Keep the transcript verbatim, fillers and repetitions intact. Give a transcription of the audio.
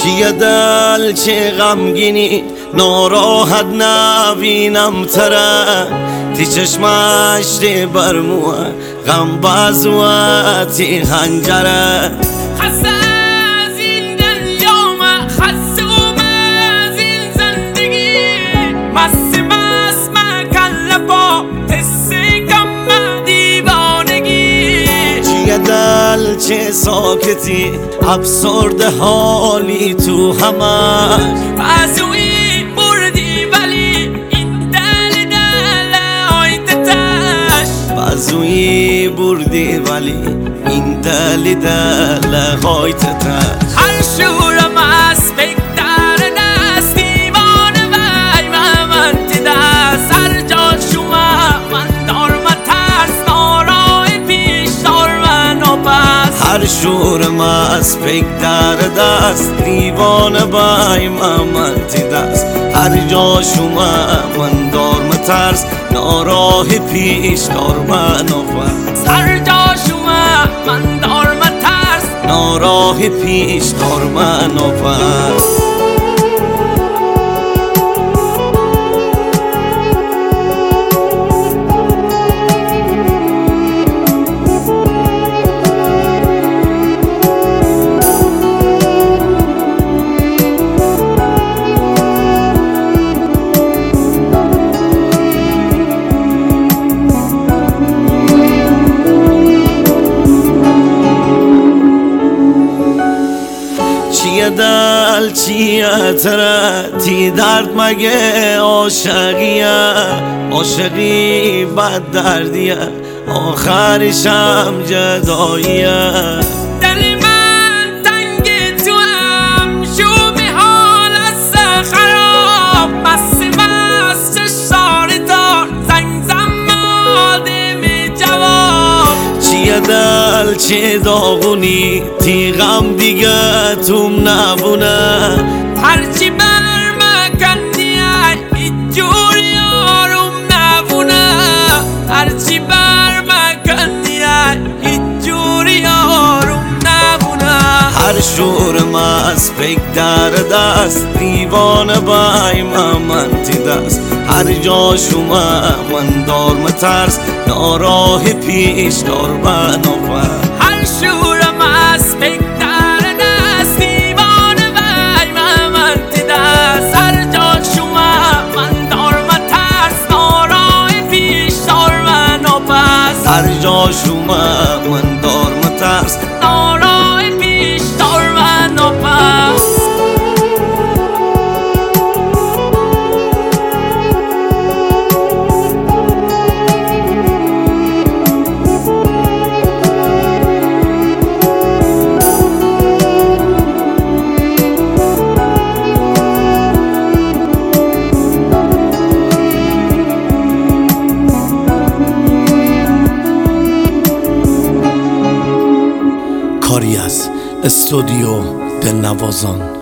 چیه دل چه غمگینی ناراحت نبینم تره تی چشمش دی برموه غم بازوه تی خنجره خسته از این دنیا من خستم از این زندگی مست مست من کله با تسی کم دیوانگی چیه دل چه ساکتی افسرده حالی تو همش بازوی بردی ولی این دل دل آیدتش بازوی بردی ولی این دل دل غایتتش هر شورم از بگتر دست دیوانه وی و من تی دست هر جا شما من دارم ترس نارای پیش دارم و پس هر شورم از پکتر دست دیوانه بای من تی دست هر جا شما من دارم ترس ناراه پیش دارم و پس هر جا شما من دارم ترس ناراه پیش دارم و پس چیه دل چیه تره تی درد مگه عاشقیه عاشقی بد دردیه آخرشم جداییه دل من تنگ تو هم شو به حال از خراب مست مست چشاری دار زنگ زن آدم جواب چیه دل چه داغونی تی غم دیگه توم نبونه هرچی بر مکندی ایجوری آروم نبونه هرچی بر مکندی ایجوری آروم نبونه هر شورم از پکتر دست دیوانه بای من تی دست هر جا شما من دارم ترس ناراه پیش دارم و پس هر شورم از بگتر دست دیوانه وی و من تی دست هر جا شما من دارم ترس نارای پیش دارم و پس هر جا شما من دارم ترس نارای پیش دارم و پس کاری از استودیو دلنوازان.